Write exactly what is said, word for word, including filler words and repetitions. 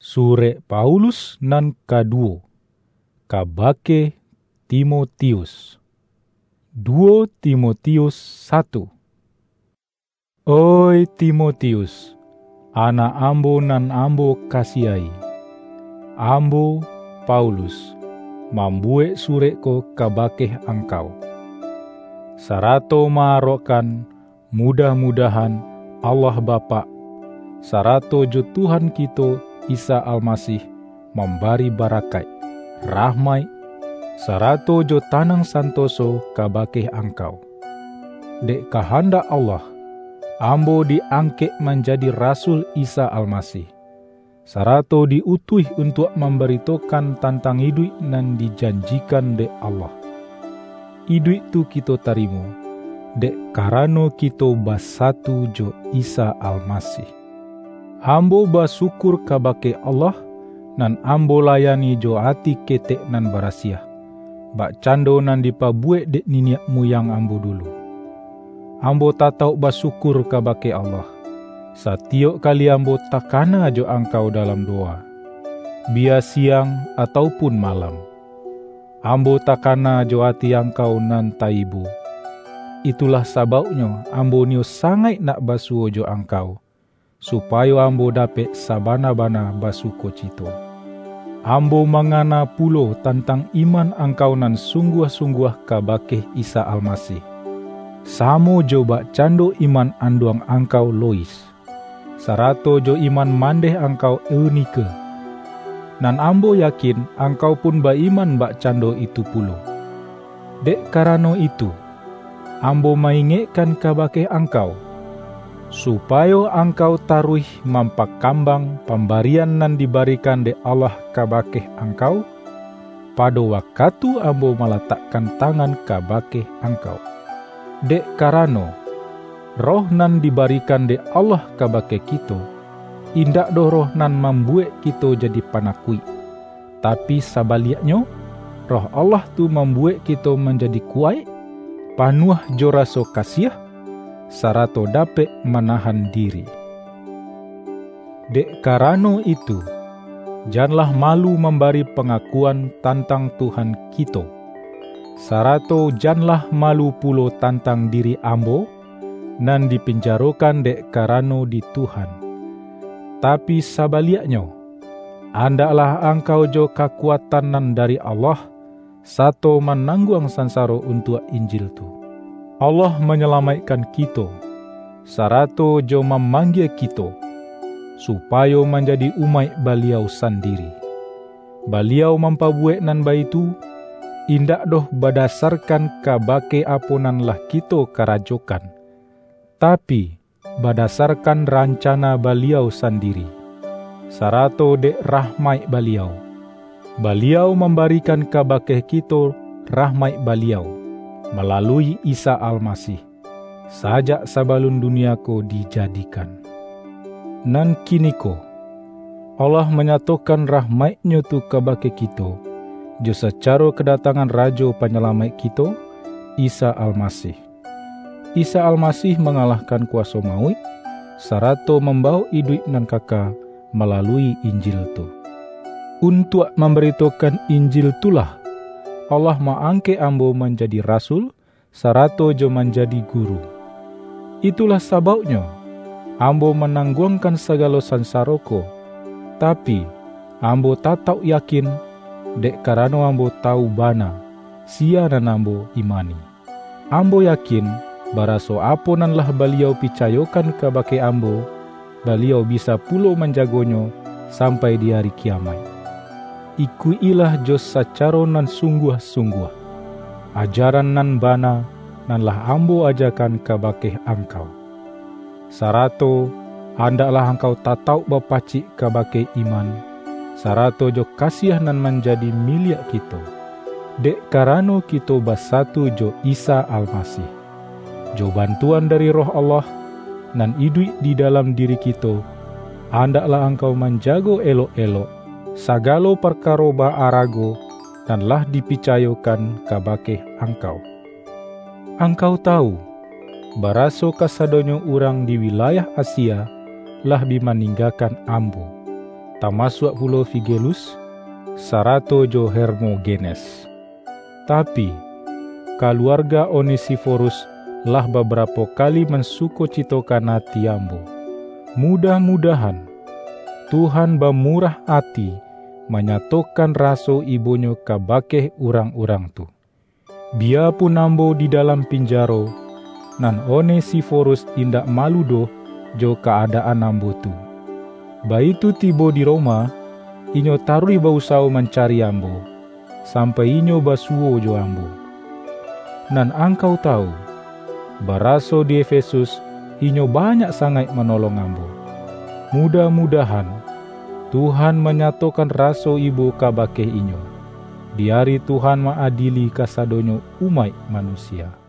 Sure Paulus nan kaduo kabake Timotius. Duo Timotius satu. Oi Timotius, ana ambo nan ambo kasiai. Ambo Paulus mambuek sureko kabake angkau. Sarato marokan mudah-mudahan Allah Bapa sarato jo Tuhan kita Isa Almasih membari barakat, rahmai, sarato jo tanang santoso kabake angkau. Dek kehendak Allah, ambo diangkat menjadi Rasul Isa Almasih. Sarato diutuh untuk memberitakan tentang hidup nan dijanjikan dek Allah. Hidup tu kita tarimo, dek karano kita basatu jo Isa Almasih. Ambo bersyukur kabake Allah, nan ambo layani jo hati ketek nan barasiah. Bak cando nan dipabuek dek niniak muyang ambo dulu. Ambo tatau bersyukur kabake Allah. Satiap kali ambo takana jo angkau dalam doa, biar siang ataupun malam. Ambo takana jo hati angkau nan taibu. Itulah sababnya ambo nio sangat nak basuo jo angkau, supaya ambo dapat sabana-bana basuko cito. Ambo mangana pulo tentang iman angkau nan sungguh-sungguh kabake Isa Almasih. Samo jo bak cando iman anduang angkau Lois. Sarato jo iman mandeh angkau Eunike. Nan ambo yakin angkau pun baiman bak cando itu pulo. Dek karano itu, ambo maingetkan kabake angkau, supaya angkau taruh mampak kambang pembarian nan diberikan de Allah kabake angkau, pada waktu ambo meletakkan tangan kabake angkau. Dek karano, roh nan diberikan de Allah kabake kita, indak do roh nan membuat kita jadi panakui, tapi sebaliknya, roh Allah tu membuat kita menjadi kuat, panuh jo rasa kasih, sarato dapat menahan diri. Dek karano itu, janganlah malu memberi pengakuan tentang Tuhan kita. Sarato janganlah malu pulo tentang diri ambo, nan dipinjarokan dek karano di Tuhan. Tapi sebaliknya, andaklah angkau jo kekuatan nan dari Allah, sato menanggung sansaro untuk Injil tu. Allah menyelamatkan kita, sarato jo memanggil kita, supaya menjadi umat beliau sendiri. Beliau mempabuat nan baitu, indak doh berdasarkan kabake apunanlah kita karajokan, tapi berdasarkan rancana beliau sendiri. Sarato dek rahmat beliau, beliau memberikan kabake kita rahmat beliau melalui Isa Almasih, sajak sabalun duniako dijadikan. Nan kiniko, Allah menyatakan rahmatnya tu kabake kita, jo secara kedatangan Raja Penyelamat kita, Isa Almasih. Isa Almasih mengalahkan kuasa maut, sarato membawa hidup nan kekal melalui Injil tu. Untuk memberitakan Injil tulah, Allah mengangkat ambo menjadi rasul, sarato jo menjadi guru. Itulah sebabnya, ambo menanggungkan segala sansaroko, tapi ambo tatau yakin, dek karano ambo tahu bana, sia nan ambo imani. Ambo yakin, baraso apunanlah beliau picayokan kabake ambo, beliau bisa pulo menjagonyo sampai di hari kiamat. Ikuilah jos sacaro nan sungguh-sungguh. Ajaran nan bana, nanlah ambo ajakan kabake angkau. Sarato, handaklah angkau tatau bapacik kabake iman, sarato jo kasih nan menjadi milik kita. Dek karano kita basatu jo Isa Almasih. Jo bantuan dari roh Allah, nan hidup di dalam diri kita, handaklah engkau menjago elok-elok, sagalo perkara baarago, danlah dipicayokan kabake engkau. Engkau tahu, baraso kasadonyo orang di wilayah Asia, lah dimaninggakan ambo. tamasuk pulo Figelus, sarato jo Hermogenes. Tapi keluarga Onesiforus lah beberapa kali mensukocitokan hati ambo. Mudah-mudahan Tuhan bamurah hati menyatokan raso ibonyo kabakeh urang-urang tu. Biarpun ambo di dalam pinjaro, nan Onesiforus indak malu doh jo keadaan ambo tu. Baitu tibo di Roma, inyo tarui bausau mencari ambo, sampai inyo basuo jo ambo. Nan angkau tahu, baraso di Efesus inyo banyak sangat menolong ambo. Mudah-mudahan Tuhan menyatokan raso ibu kabake inyo. Di hari Tuhan maadili kasadonyo umat manusia.